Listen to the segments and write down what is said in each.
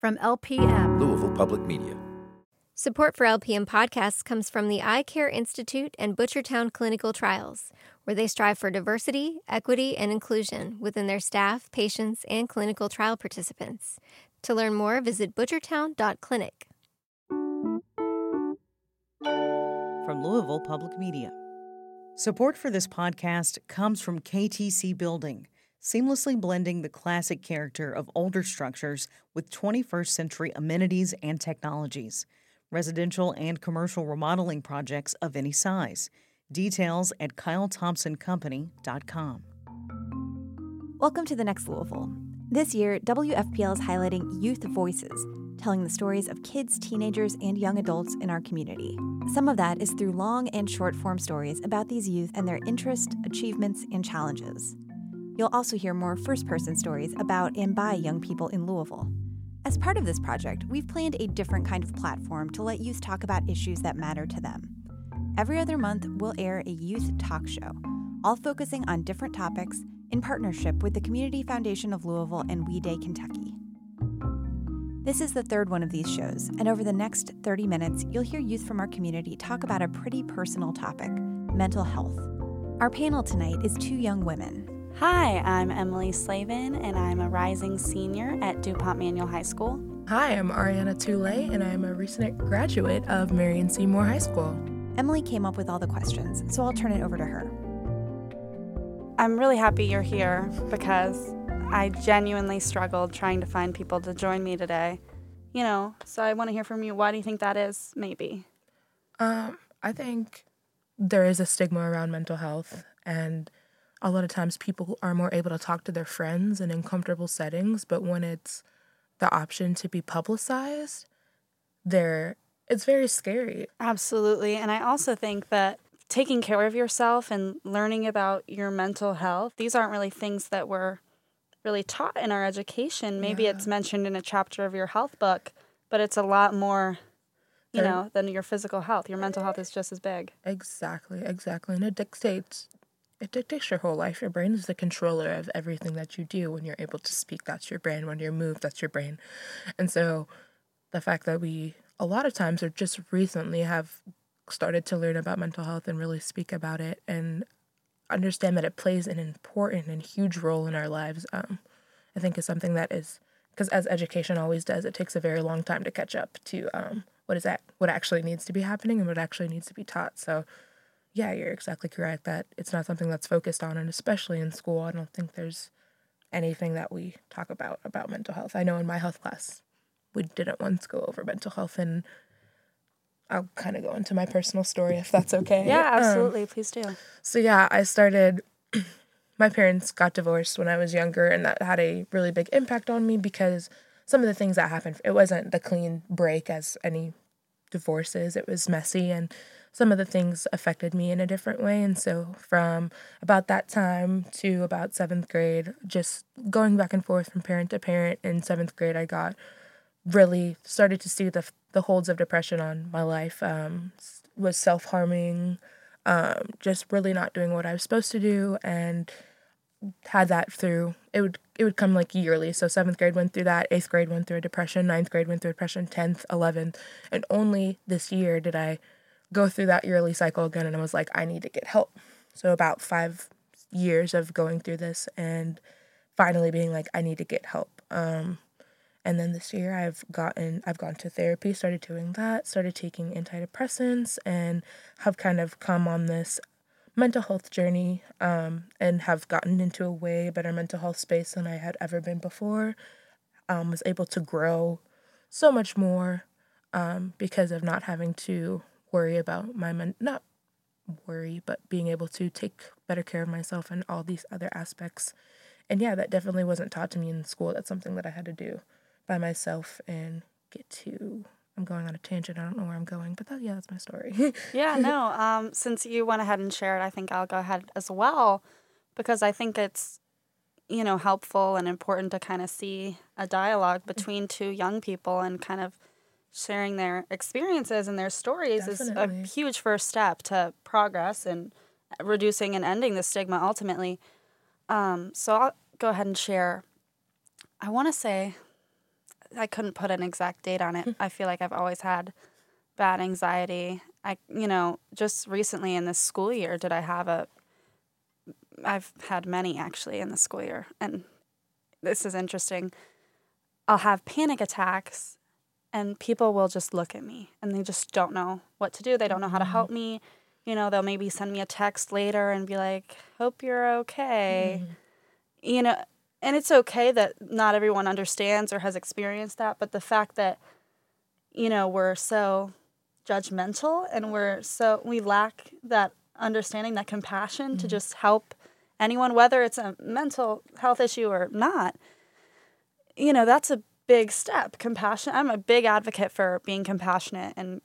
From LPM, Louisville Public Media. Support for LPM podcasts comes from the Eye Care Institute and Butchertown Clinical Trials, where they strive for diversity, equity, and inclusion within their staff, patients, and clinical trial participants. To learn more, visit butchertown.clinic. From Louisville Public Media. Support for this podcast comes from KTC Building, seamlessly blending the classic character of older structures with 21st century amenities and technologies. Residential and commercial remodeling projects of any size. Details at kylethompsoncompany.com. Welcome to The Next Louisville. This year, WFPL is highlighting youth voices, telling the stories of kids, teenagers, and young adults in our community. Some of that is through long and short-form stories about these youth and their interests, achievements, and challenges. You'll also hear more first-person stories about and by young people in Louisville. As part of this project, we've planned a different kind of platform to let youth talk about issues that matter to them. Every other month, we'll air a youth talk show, all focusing on different topics in partnership with the Community Foundation of Louisville and We Day Kentucky. This is the third one of these shows, and over the next 30 minutes, you'll hear youth from our community talk about a pretty personal topic, mental health. Our panel tonight is two young women. Hi, I'm Emily Slavin, and I'm a rising senior at DuPont Manual High School. Hi, I'm Ariana Toulay, and I'm a recent graduate of Marion Seymour High School. Emily came up with all the questions, so I'll turn it over to her. I'm really happy you're here because I genuinely struggled trying to find people to join me today. So I want to hear from you. Why do you think that is, maybe? I think there is a stigma around mental health, and a lot of times people are more able to talk to their friends in uncomfortable settings, but when it's the option to be publicized, it's very scary. Absolutely. And I also think that taking care of yourself and learning about your mental health, these aren't really things that we're really taught in our education. Maybe it's mentioned in a chapter of your health book, but it's a lot more, than your physical health. Your mental health is just as big. Exactly. And it dictates your whole life. Your brain is the controller of everything that you do. When you're able to speak, that's your brain. When you move, that's your brain. And so the fact that we, a lot of times, or just recently have started to learn about mental health and really speak about it and understand that it plays an important and huge role in our lives, I think is something that is, because as education always does, it takes a very long time to catch up to what actually needs to be happening and what actually needs to be taught. So yeah, you're exactly correct that it's not something that's focused on, and especially in school, I don't think there's anything that we talk about mental health. I know in my health class, we didn't once go over mental health, and I'll kind of go into my personal story if that's okay. Yeah, absolutely. Please do. So yeah, my parents got divorced when I was younger, and that had a really big impact on me because some of the things that happened, it wasn't the clean break as any divorce is. It was messy, and some of the things affected me in a different way. And so from about that time to about 7th grade, just going back and forth from parent to parent, in 7th grade, I started to see the holds of depression on my life, was self-harming, just really not doing what I was supposed to do, and had that through, it would come like yearly. So 7th grade went through that, 8th grade went through a depression, 9th grade went through a depression, 10th, 11th, and only this year did I go through that yearly cycle again, and I was like, I need to get help. So about 5 years of going through this and finally being like, I need to get help. And then this year I've gone to therapy, started doing that, started taking antidepressants, and have kind of come on this mental health journey, and have gotten into a way better mental health space than I had ever been before. Was able to grow so much more because of not having to worry about not worry, but being able to take better care of myself and all these other aspects. And yeah, that definitely wasn't taught to me in school. That's something that I had to do by myself and I'm going on a tangent. I don't know where I'm going, but that's my story. Yeah, no, since you went ahead and shared, I think I'll go ahead as well, because I think it's, helpful and important to kind of see a dialogue between two young people and kind of sharing their experiences and their stories. Definitely. Is a huge first step to progress and reducing and ending the stigma ultimately. So I'll go ahead and share. I want to say I couldn't put an exact date on it. I feel like I've always had bad anxiety. Just recently in this school year I've had many actually in the school year. And this is interesting. I'll have panic attacks and people will just look at me and they just don't know what to do. They don't know how to help me. They'll maybe send me a text later and be like, hope you're okay. And it's okay that not everyone understands or has experienced that. But the fact that, we're so judgmental and we lack that understanding, that compassion to just help anyone, whether it's a mental health issue or not, that's a big step. Compassion. I'm a big advocate for being compassionate and,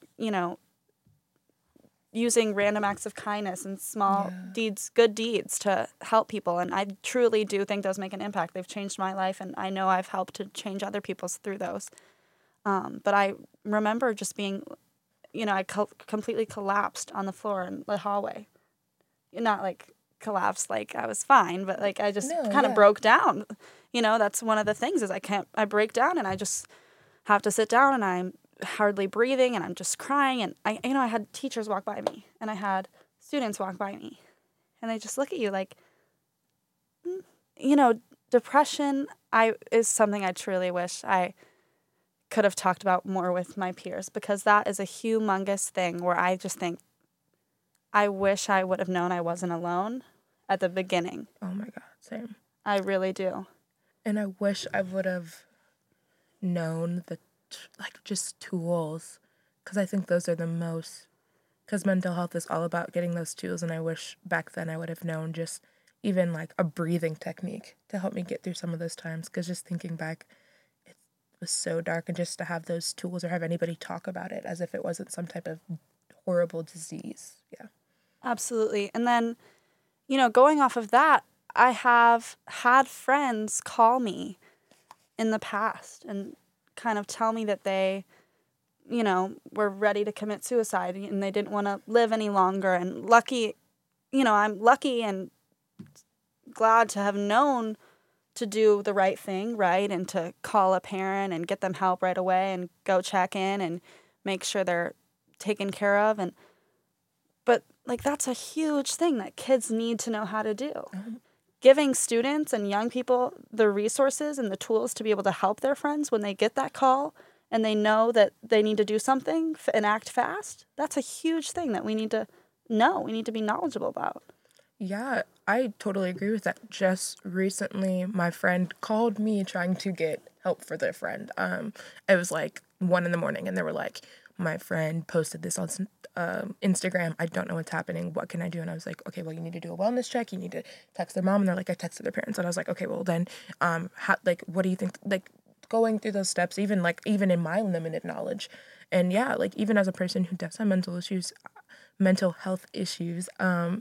using random acts of kindness and small deeds, good deeds to help people. And I truly do think those make an impact. They've changed my life, and I know I've helped to change other people's through those. But I remember just being, I completely collapsed on the floor in the hallway. Not like collapsed like I was fine, but like I just kind of broke down. That's one of the things is I break down and I just have to sit down and I'm hardly breathing and I'm just crying. And I had teachers walk by me and I had students walk by me and they just look at you like, depression is something I truly wish I could have talked about more with my peers, because that is a humongous thing where I just think I wish I would have known I wasn't alone at the beginning. Oh my God, same. I really do. And I wish I would have known just tools, because I think those are the most, because mental health is all about getting those tools, and I wish back then I would have known just even like a breathing technique to help me get through some of those times, because just thinking back, it was so dark, and just to have those tools or have anybody talk about it as if it wasn't some type of horrible disease. Yeah. Absolutely. And then, going off of that, I have had friends call me in the past and kind of tell me that they, were ready to commit suicide and they didn't want to live any longer. And I'm lucky and glad to have known to do the right thing, right? And to call a parent and get them help right away and go check in and make sure they're taken care of. But that's a huge thing that kids need to know how to do. Giving students and young people the resources and the tools to be able to help their friends when they get that call and they know that they need to do something and act fast, that's a huge thing that we need to know. We need to be knowledgeable about. Yeah, I totally agree with that. Just recently, my friend called me trying to get help for their friend. It was like 1 a.m. and they were like, my friend posted this on Instagram. I don't know what's happening. What can I do? And I was like, okay, well, you need to do a wellness check. You need to text their mom. And they're like, I texted their parents. And I was like, okay, well then, what do you think? Like going through those steps, even in my limited knowledge. And yeah, like even as a person who does have mental health issues,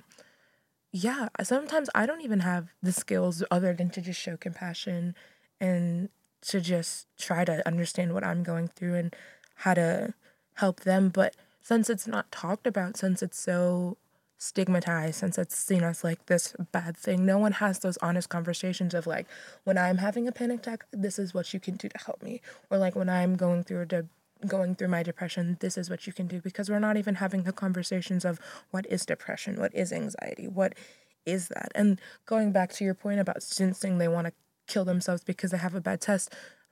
yeah, sometimes I don't even have the skills other than to just show compassion and to just try to understand what I'm going through and how to help them. But since it's not talked about, since it's so stigmatized, since it's seen as like this bad thing, no one has those honest conversations of like, when I'm having a panic attack, this is what you can do to help me. Or like when I'm going through my depression, this is what you can do, because we're not even having the conversations of what is depression, what is anxiety, what is that. And going back to your point about students saying they want to kill themselves because they have a bad test,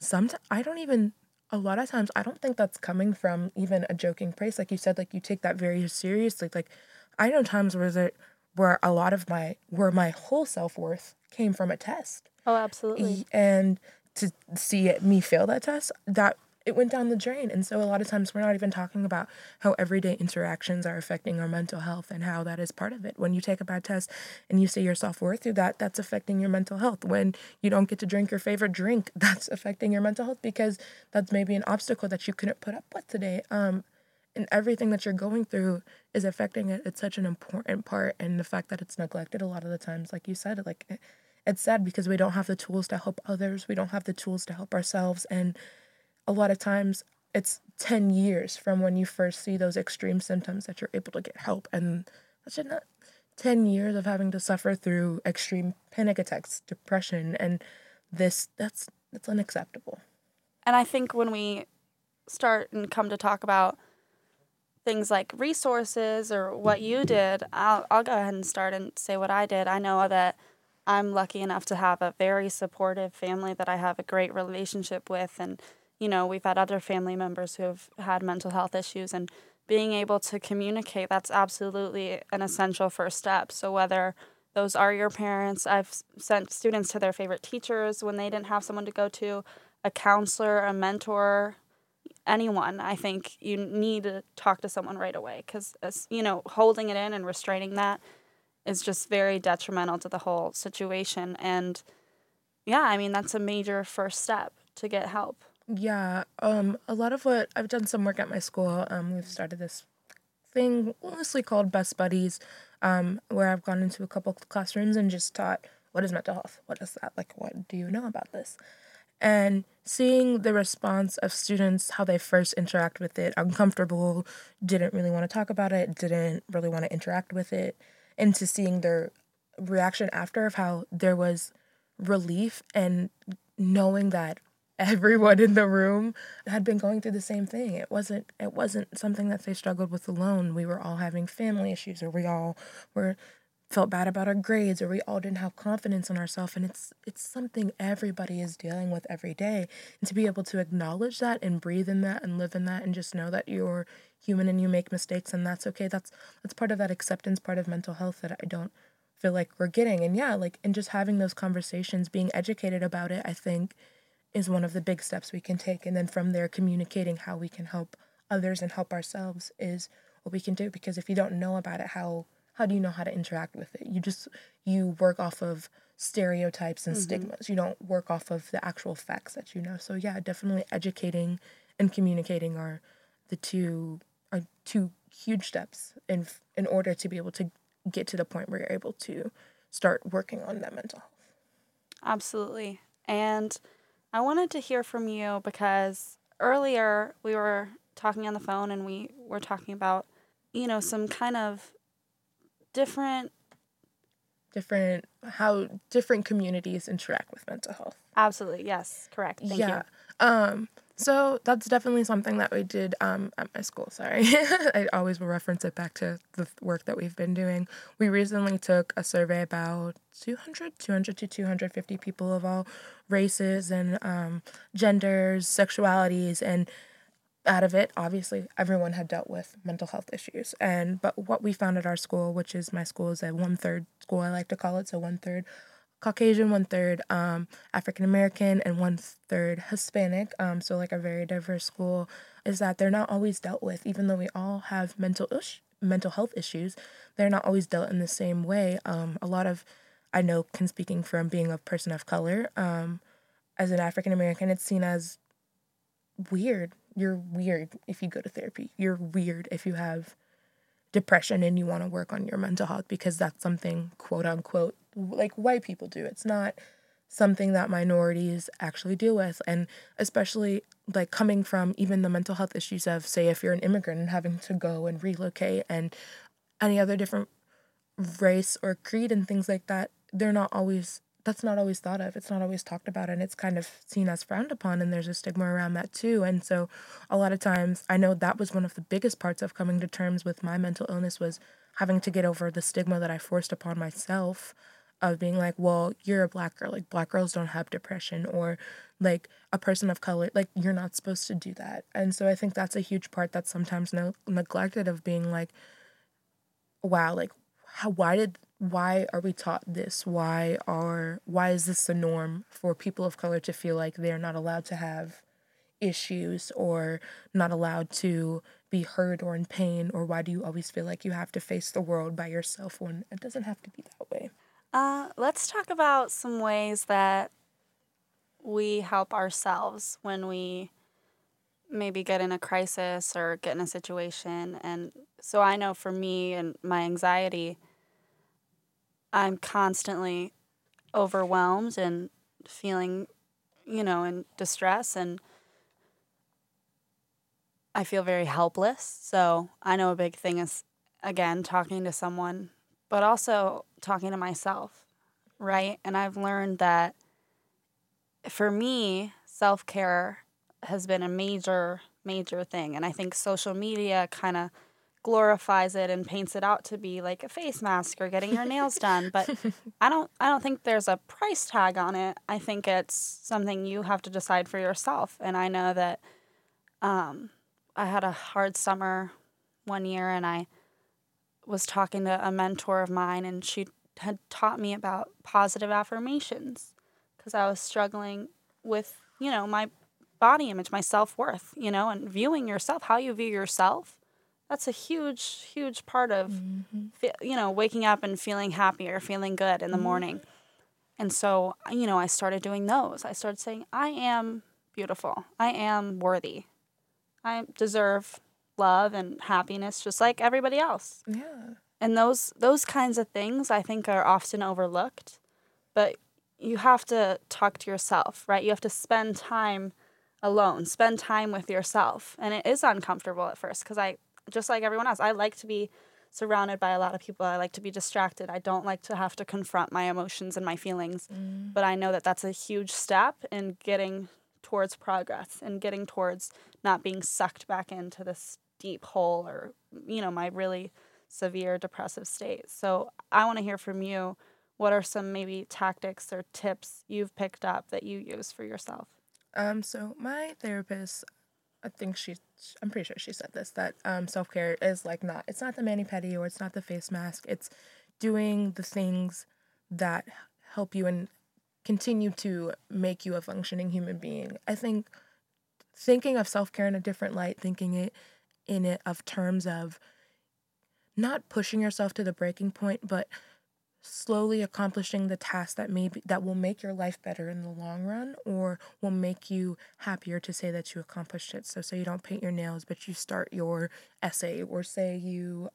a lot of times I don't think that's coming from even a joking place. Like you said, like you take that very seriously. Like I know times where a lot of where my whole self-worth came from a test. Oh, absolutely. And to see me fail that test, that it went down the drain. And so a lot of times we're not even talking about how everyday interactions are affecting our mental health and how that is part of it. When you take a bad test and you see your self-worth through that, that's affecting your mental health. When you don't get to drink your favorite drink, that's affecting your mental health because that's maybe an obstacle that you couldn't put up with today. And everything that you're going through is affecting it. It's such an important part. And the fact that it's neglected a lot of the times, like you said, like it's sad because we don't have the tools to help others. We don't have the tools to help ourselves. And a lot of times it's 10 years from when you first see those extreme symptoms that you're able to get help. And that's not 10 years of having to suffer through extreme panic attacks, depression, and that's unacceptable. And I think when we start and come to talk about things like resources or what you did, I'll go ahead and start and say what I did. I know that I'm lucky enough to have a very supportive family that I have a great relationship with. And, we've had other family members who have had mental health issues, and being able to communicate, that's absolutely an essential first step. So whether those are your parents, I've sent students to their favorite teachers when they didn't have someone to go to, a counselor, a mentor, anyone. I think you need to talk to someone right away, because, holding it in and restraining that is just very detrimental to the whole situation. And yeah, I mean, that's a major first step to get help. Yeah, a lot of what I've done some work at my school. We've started this thing loosely called Best Buddies, where I've gone into a couple classrooms and just taught, what is mental health? What is that? Like, what do you know about this? And seeing the response of students, how they first interact with it, uncomfortable, didn't really want to talk about it, didn't really want to interact with it, into seeing their reaction after, of how there was relief and knowing that everyone in the room had been going through the same thing. It wasn't something that they struggled with alone. We were all having family issues, or we all felt bad about our grades, or we all didn't have confidence in ourselves. And it's something everybody is dealing with every day. And to be able to acknowledge that and breathe in that and live in that and just know that you're human and you make mistakes and that's okay. That's part of that acceptance, part of mental health that I don't feel like we're getting. And yeah, and just having those conversations, being educated about it, I think is one of the big steps we can take. And then from there, communicating how we can help others and help ourselves is what we can do. Because if you don't know about it, how do you know how to interact with it? You work off of stereotypes and stigmas. You don't work off of the actual facts that you know. So yeah, definitely educating and communicating are two huge steps in order to be able to get to the point where you're able to start working on that mental health. Absolutely. And I wanted to hear from you, because earlier we were talking on the phone and we were talking about, some kind of how different communities interact with mental health. Absolutely. Yes. Correct. Thank you. So that's definitely something that we did at my school. Sorry. I always will reference it back to the work that we've been doing. We recently took a survey about 200 to 250 people of all races and genders, sexualities, and out of it, obviously, everyone had dealt with mental health issues. But what we found at our school, which is my school, is a 1/3 school, I like to call it. So 1/3 Caucasian, 1/3 African American, and 1/3 Hispanic. So like a very diverse school, is that they're not always dealt with. Even though we all have mental health issues, they're not always dealt in the same way. A lot of, I know, speaking from being a person of color, as an African American, it's seen as weird. You're weird if you go to therapy. You're weird if you have depression and you want to work on your mental health, because that's something, quote unquote, like white people do. It's not something that minorities actually deal with. And especially like coming from even the mental health issues of, say, if you're an immigrant and having to go and relocate and any other different race or creed and things like that, that's not always thought of. It's not always talked about, and it's kind of seen as frowned upon, and there's a stigma around that too. And so a lot of times, I know that was one of the biggest parts of coming to terms with my mental illness, was having to get over the stigma that I forced upon myself of being like, well, you're a Black girl, like Black girls don't have depression, or like a person of color, like you're not supposed to do that. And so I think that's a huge part that's sometimes neglected, of being like, wow, like why are we taught this? Why is this the norm for people of color to feel like they're not allowed to have issues or not allowed to be hurt or in pain? Or why do you always feel like you have to face the world by yourself when it doesn't have to be that way? Let's talk about some ways that we help ourselves when we maybe get in a crisis or get in a situation. And so I know for me and my anxiety, I'm constantly overwhelmed and feeling, in distress, and I feel very helpless. So I know a big thing is, again, talking to someone, but also talking to myself, right? And I've learned that for me, self-care has been a major thing. And I think social media kind of glorifies it and paints it out to be like a face mask or getting your nails done. But I don't think there's a price tag on it. I think it's something you have to decide for yourself. And I know that I had a hard summer one year, and I was talking to a mentor of mine, and she had taught me about positive affirmations because I was struggling with, my body image, my self-worth, and viewing yourself, how you view yourself. That's a huge, huge part of, waking up and feeling happy or feeling good in the morning. And so, I started doing those. I started saying, I am beautiful. I am worthy. I deserve love and happiness just like everybody else. Yeah. And those kinds of things I think are often overlooked. But you have to talk to yourself, right? You have to spend time alone, spend time with yourself. And it is uncomfortable at first because just like everyone else, I like to be surrounded by a lot of people. I like to be distracted. I don't like to have to confront my emotions and my feelings. But I know that that's a huge step in getting towards progress and getting towards not being sucked back into this deep hole or, my really severe depressive state. So I want to hear from you. What are some maybe tactics or tips you've picked up that you use for yourself? So my therapist, I'm pretty sure she said this, that self-care is it's not the mani-pedi or it's not the face mask. It's doing the things that help you and continue to make you a functioning human being. I think thinking of self-care in a different light, thinking of terms of not pushing yourself to the breaking point, but slowly accomplishing the task that will make your life better in the long run, or will make you happier to say that you accomplished it. So say you don't paint your nails, but you start your essay, or say you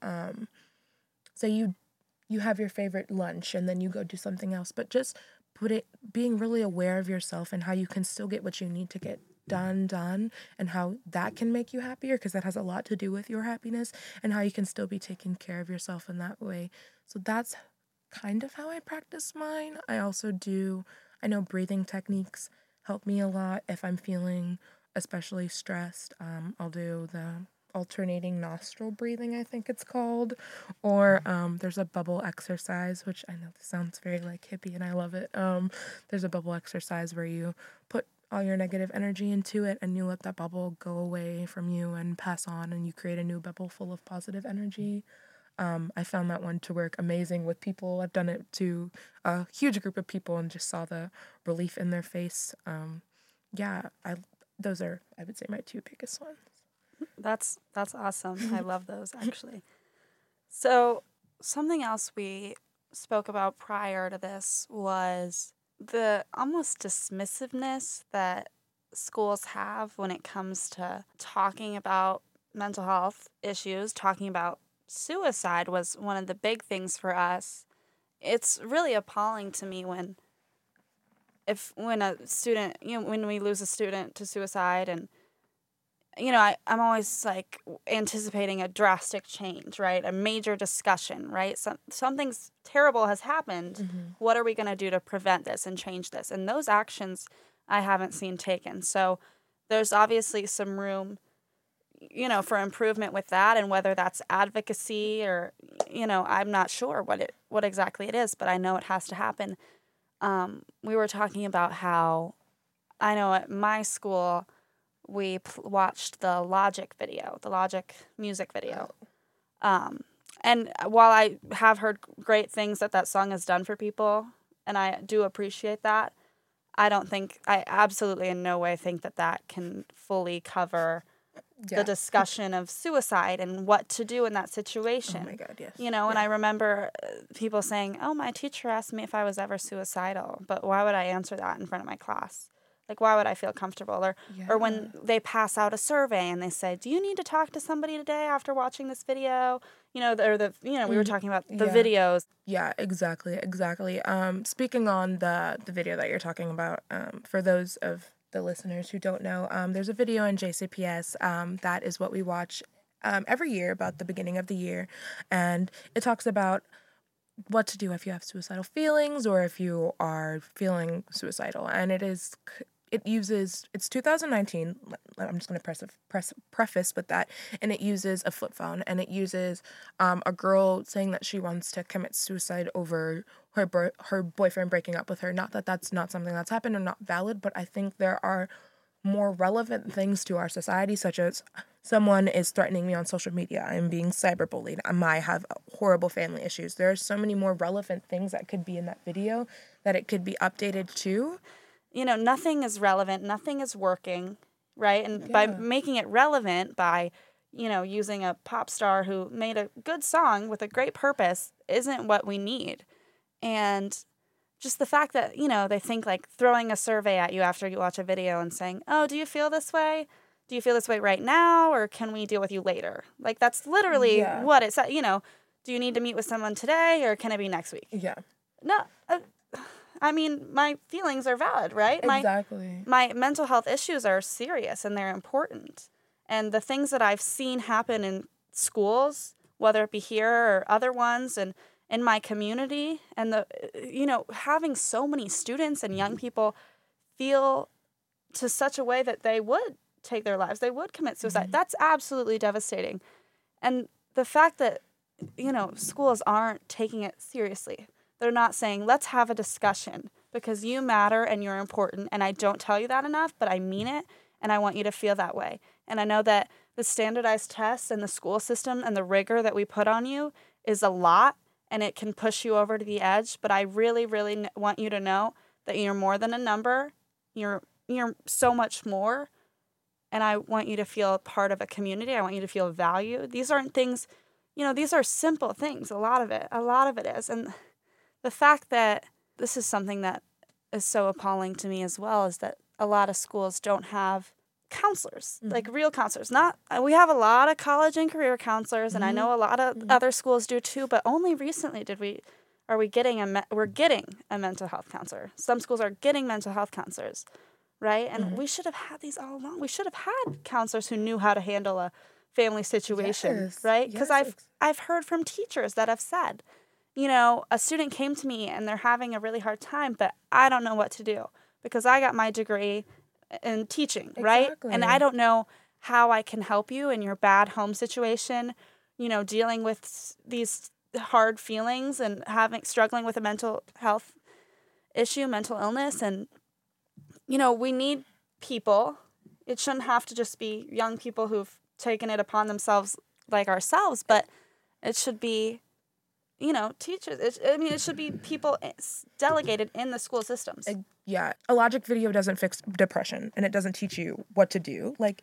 have your favorite lunch and then you go do something else. But just being really aware of yourself and how you can still get what you need to get done, and how that can make you happier, because that has a lot to do with your happiness, and how you can still be taking care of yourself in that way. So that's kind of how I practice mine. I know breathing techniques help me a lot if I'm feeling especially stressed. I'll do the alternating nostril breathing, I think it's called, or there's a bubble exercise, which I know this sounds very hippie and I love it. There's a bubble exercise where you put all your negative energy into it and you let that bubble go away from you and pass on, and you create a new bubble full of positive energy. I found that one to work amazing with people. I've done it to a huge group of people and just saw the relief in their face. Those are, I would say, my two biggest ones. That's awesome. I love those, actually. So something else we spoke about prior to this was the almost dismissiveness that schools have when it comes to talking about mental health issues, talking about suicide was one of the big things for us. It's really appalling to me when a student, when we lose a student to suicide, and I'm always anticipating a drastic change, right? A major discussion, right? Something's terrible has happened. Mm-hmm. What are we going to do to prevent this and change this? And those actions I haven't seen taken. So there's obviously some room for improvement with that, and whether that's advocacy or, I'm not sure what exactly it is, but I know it has to happen. We were talking about how, I know at my school, we watched the Logic music video. And while I have heard great things that song has done for people, and I do appreciate that, I absolutely in no way think that can fully cover the discussion of suicide and what to do in that situation. Oh my God, yes. And I remember people saying, oh, my teacher asked me if I was ever suicidal, but why would I answer that in front of my class? Why would I feel comfortable? Or when they pass out a survey and they say, do you need to talk to somebody today after watching this video? We were talking about the videos. Yeah, exactly. Speaking on the video that you're talking about, for those of the listeners who don't know, there's a video in JCPS that is what we watch every year about the beginning of the year, and it talks about what to do if you have suicidal feelings or if you are feeling suicidal, and it's 2019. I'm just going to preface with that. And it uses a flip phone, and it uses a girl saying that she wants to commit suicide over her boyfriend breaking up with her. Not that that's not something that's happened or not valid, but I think there are more relevant things to our society, such as someone is threatening me on social media, I'm being cyberbullied, I might have horrible family issues. There are so many more relevant things that could be in that video that it could be updated to. You know, nothing is relevant, nothing is working, right? And by making it relevant, by, you know, using a pop star who made a good song with a great purpose isn't what we need. And just the fact that, you know, they think like throwing a survey at you after you watch a video and saying, oh, do you feel this way? Do you feel this way right now? Or can we deal with you later? Like, that's literally what it said. You know, do you need to meet with someone today or can it be next week? Yeah. No, I mean, my feelings are valid, right? Exactly. My mental health issues are serious and they're important. And the things that I've seen happen in schools, whether it be here or other ones, and in my community, and the, you know, having so many students and young people feel to such a way that they would take their lives, they would commit suicide. Mm-hmm. That's absolutely devastating. And the fact that, you know, schools aren't taking it seriously. They're not saying, let's have a discussion because you matter and you're important. And I don't tell you that enough, but I mean it. And I want you to feel that way. And I know that the standardized tests and the school system and the rigor that we put on you is a lot. And it can push you over to the edge, but I really, really want you to know that you're more than a number. You're so much more, and I want you to feel part of a community. I want you to feel valued. These aren't things, you know, these are simple things. A lot of it is, and the fact that this is something that is so appalling to me as well is that a lot of schools don't have counselors, like real counselors. We have a lot of college and career counselors, and I know a lot of other schools do too, but only recently we're getting a mental health counselor. Some schools are getting mental health counselors, right? And we should have had these all along. We should have had counselors who knew how to handle a family situation, right? Because I've heard from teachers that have said, you know, a student came to me and they're having a really hard time, but I don't know what to do because I got my degree in teaching, right? Exactly. And I don't know how I can help you in your bad home situation, you know, dealing with these hard feelings and struggling with a mental health issue, mental illness. And, you know, we need people. It shouldn't have to just be young people who've taken it upon themselves like ourselves, but it should be, you know, teachers. It should be people delegated in the school systems. Yeah, a logic video doesn't fix depression, and it doesn't teach you what to do. Like,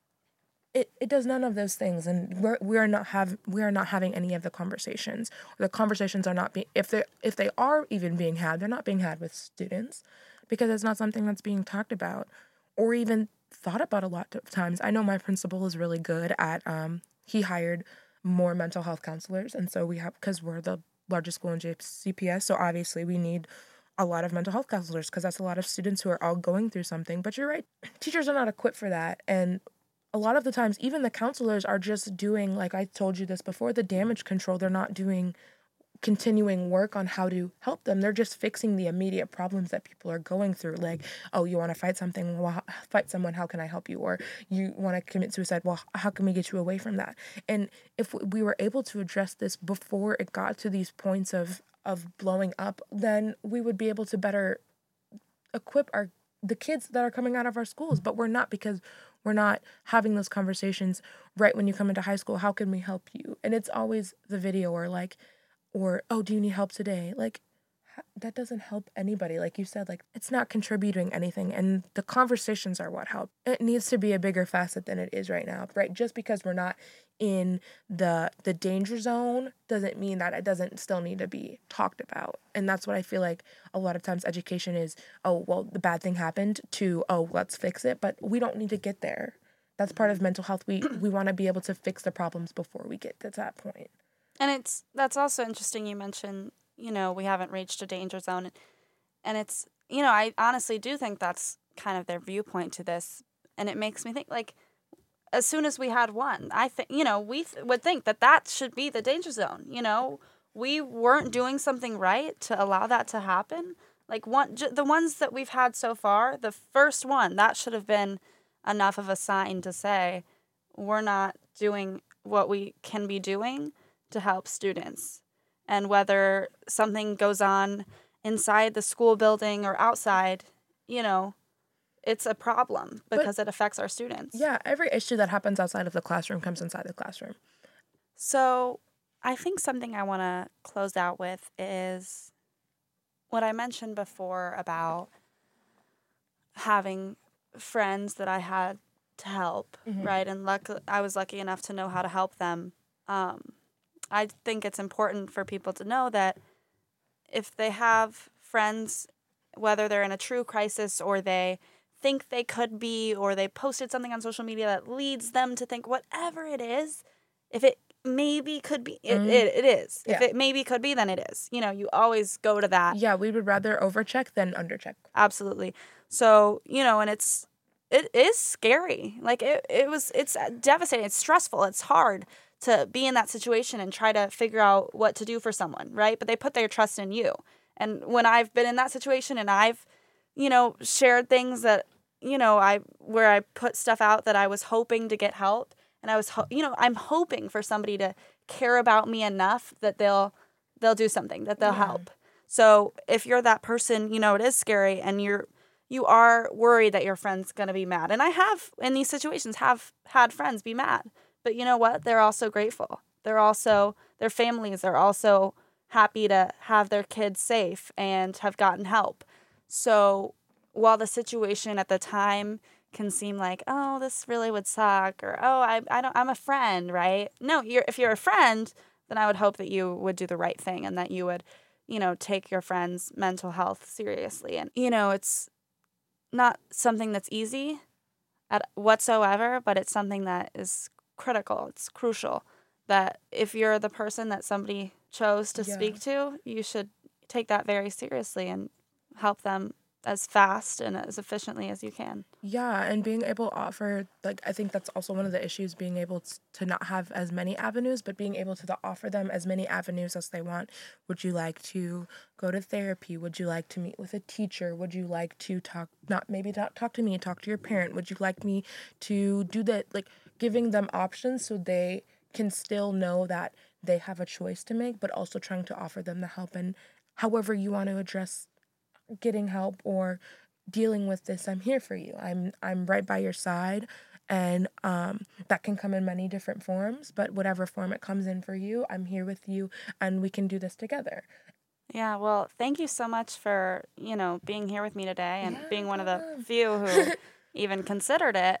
it does none of those things, and we are not having any of the conversations. The conversations are not being, if they are even being had, they're not being had with students, because it's not something that's being talked about or even thought about a lot of times. I know my principal is really good at he hired more mental health counselors, and so we have, because we're the largest school in JCPS, so obviously we need a lot of mental health counselors because that's a lot of students who are all going through something. But you're right, teachers are not equipped for that, and a lot of the times even the counselors are just doing, like I told you this before, the damage control. They're not doing continuing work on how to help them. They're just fixing the immediate problems that people are going through. Like, oh, you want to fight something? Well, fight someone. How can I help you? Or you want to commit suicide? Well, how can we get you away from that? And if we were able to address this before it got to these points of blowing up, then we would be able to better equip the kids that are coming out of our schools. But we're not, because we're not having those conversations right when you come into high school. How can we help you? And it's always the video or, oh, do you need help today? Like, that doesn't help anybody. Like you said, like, it's not contributing anything. And the conversations are what help. It needs to be a bigger facet than it is right now, right? Just because we're not in the danger zone doesn't mean that it doesn't still need to be talked about. And that's what I feel like a lot of times education is, oh, well, the bad thing happened, to, oh, let's fix it. But we don't need to get there. That's part of mental health. We want to be able to fix the problems before we get to that point. And that's also interesting you mentioned, you know, we haven't reached a danger zone. And it's, you know, I honestly do think that's kind of their viewpoint to this. And it makes me think, like, as soon as we had one, I think, you know, we would think that should be the danger zone. You know, we weren't doing something right to allow that to happen. Like the ones that we've had so far, the first one, that should have been enough of a sign to say we're not doing what we can be doing to help students. And whether something goes on inside the school building or outside, it's a problem because it affects our students. Yeah, every issue that happens outside of the classroom comes inside the classroom. So I think something I want to close out with is what I mentioned before about having friends that I had to help, right? And I was lucky enough to know how to help them. I think it's important for people to know that if they have friends, whether they're in a true crisis or they think they could be, or they posted something on social media that leads them to think whatever it is, if it maybe could be, it is. Yeah. If it maybe could be, then it is. You always go to that. Yeah, we would rather overcheck than undercheck. Absolutely. So, and it is scary. Like it's devastating. It's stressful. It's hard to be in that situation and try to figure out what to do for someone, right? But they put their trust in you. And when I've been in that situation and I've, shared things that, where I put stuff out that I was hoping to get help, and I was, I'm hoping for somebody to care about me enough that they'll do something, that they'll help. So if you're that person, it is scary, and you are worried that your friend's going to be mad. And I have, in these situations, have had friends be mad. But you know what? They're also grateful. Their families are also happy to have their kids safe and have gotten help. So while the situation at the time can seem like, oh, this really would suck, or oh, I'm a friend, right? No, if you're a friend, then I would hope that you would do the right thing and that you would, take your friend's mental health seriously. And it's not something that's easy whatsoever, but it's something that is critical. It's crucial that if you're the person that somebody chose to speak to, you should take that very seriously and help them as fast and as efficiently as you can. Yeah, and being able to offer, I think that's also one of the issues, being able to not have as many avenues, but being able to offer them as many avenues as they want. Would you like to go to therapy? Would you like to meet with a teacher? Would you like to talk to me, talk to your parent? Would you like me to do that? Giving them options so they can still know that they have a choice to make, but also trying to offer them the help. And however you want to address getting help or dealing with this, I'm here for you. I'm right by your side, and that can come in many different forms, but whatever form it comes in for you, I'm here with you, and we can do this together. Yeah, well, thank you so much for, being here with me today and being one of the few who even considered it,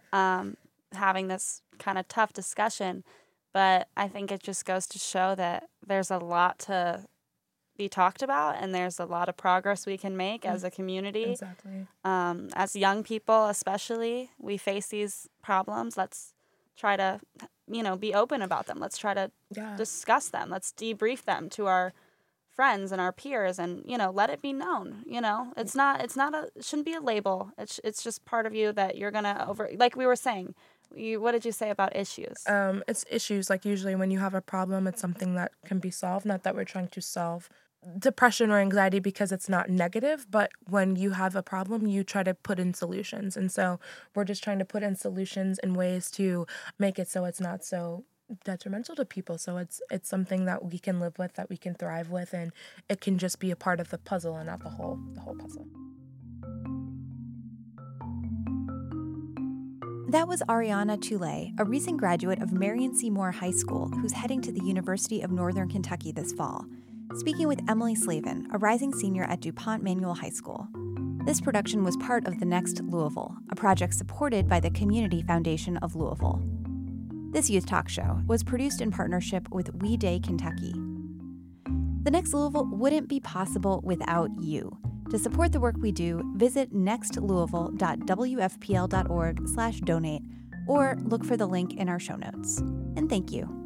having this kind of tough discussion. But I think it just goes to show that there's a lot to be talked about, and there's a lot of progress we can make as a community. Exactly. As young people, especially, we face these problems. Let's try to, be open about them. Let's try to discuss them. Let's debrief them to our friends and our peers, and let it be known. It shouldn't be a label. It's just part of you that you're gonna like we were saying. What did you say about issues? It's issues. Usually when you have a problem, it's something that can be solved. Not that we're trying to solve depression or anxiety because it's not negative, but when you have a problem, you try to put in solutions. And so we're just trying to put in solutions in ways to make it so it's not so detrimental to people. So it's something that we can live with, that we can thrive with, and it can just be a part of the puzzle and not the whole puzzle. That was Ariana Toulay, a recent graduate of Marion C. Moore High School who's heading to the University of Northern Kentucky this fall, speaking with Emily Slavin, a rising senior at DuPont Manual High School. This production was part of The Next Louisville, a project supported by the Community Foundation of Louisville. This youth talk show was produced in partnership with We Day Kentucky. The Next Louisville wouldn't be possible without you. To support the work we do, visit nextlouisville.wfpl.org/donate or look for the link in our show notes. And thank you.